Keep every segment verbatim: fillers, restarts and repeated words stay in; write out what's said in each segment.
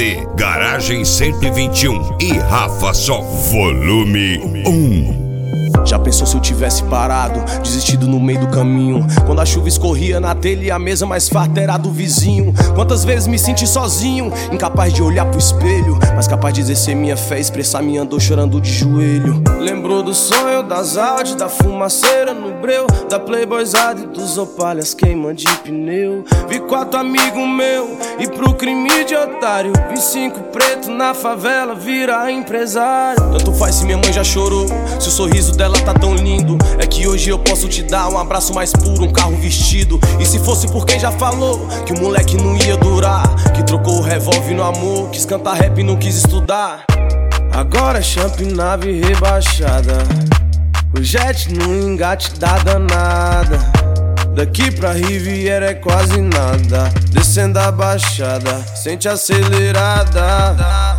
D Garagem cento e vinte e um e Rafa Sol, volume um. Já pensou se eu tivesse parado, desistido no meio do caminho? Quando a chuva escorria na telha e a mesa mais farta era do vizinho. Quantas vezes me senti sozinho, incapaz de olhar pro espelho, mas capaz de exercer minha fé, expressar minha dor chorando de joelho. Lembrou do sonho, das Audi, da fumaceira no breu, da Playboyzada e dos opalhas queima de pneu. Vi quatro amigos meu e pro crime de otário, vi cinco preto na favela virar empresário. Tanto faz se minha mãe já chorou, se o sorriso dela tá tão lindo. É que hoje eu posso te dar um abraço mais puro, um carro vestido. E se fosse por quem já falou que o moleque não ia durar, que trocou o revólver no amor, quis cantar rap e não quis estudar. Agora é champ, nave rebaixada, o jet no engate dá danada. Daqui pra Riviera é quase nada, descendo a baixada, sente acelerada.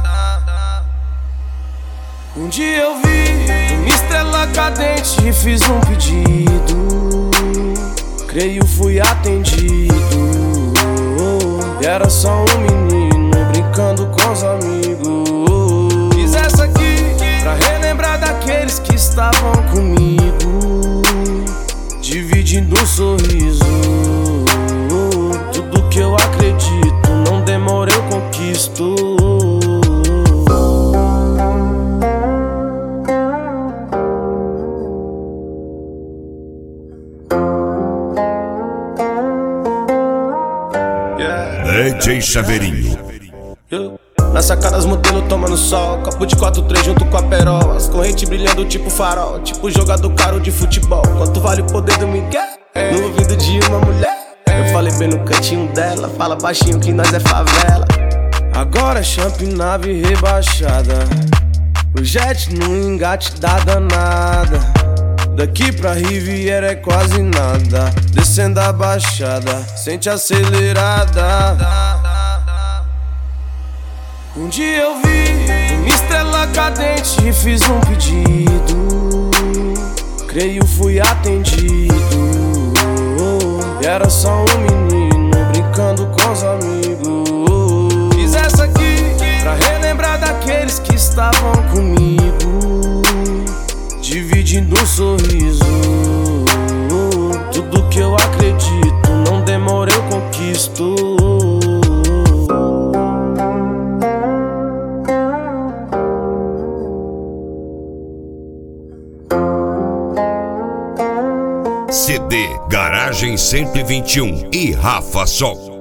Um dia eu vi uma estrela cadente e fiz um pedido, creio fui atendido. E era só um menino brincando com os amigos. Fiz essa aqui pra relembrar daqueles que estavam comigo, dividindo um sorriso. Tudo que eu acredito, não demora eu conquisto. D J Chaveirinho. Na sacada as modelo tomando sol, copo de quatro três junto com a perola, as correntes brilhando tipo farol, tipo jogador caro de futebol. Quanto vale o poder do Miguel no ouvido de uma mulher? Eu falei bem no cantinho dela, fala baixinho que nós é favela. Agora é champ, nave rebaixada, o jet no engate dá danada. Daqui pra Riviera é quase nada, descendo a baixada, sente acelerada. Um dia eu vi uma estrela cadente e fiz um pedido, creio fui atendido. E era só um menino brincando com os amigos. Fiz essa aqui pra relembrar daqueles que estavam comigo, dividindo um sorriso. Tudo que eu acredito, não demora eu conquisto. C D Garagem cento e vinte e um e Rafa Sol.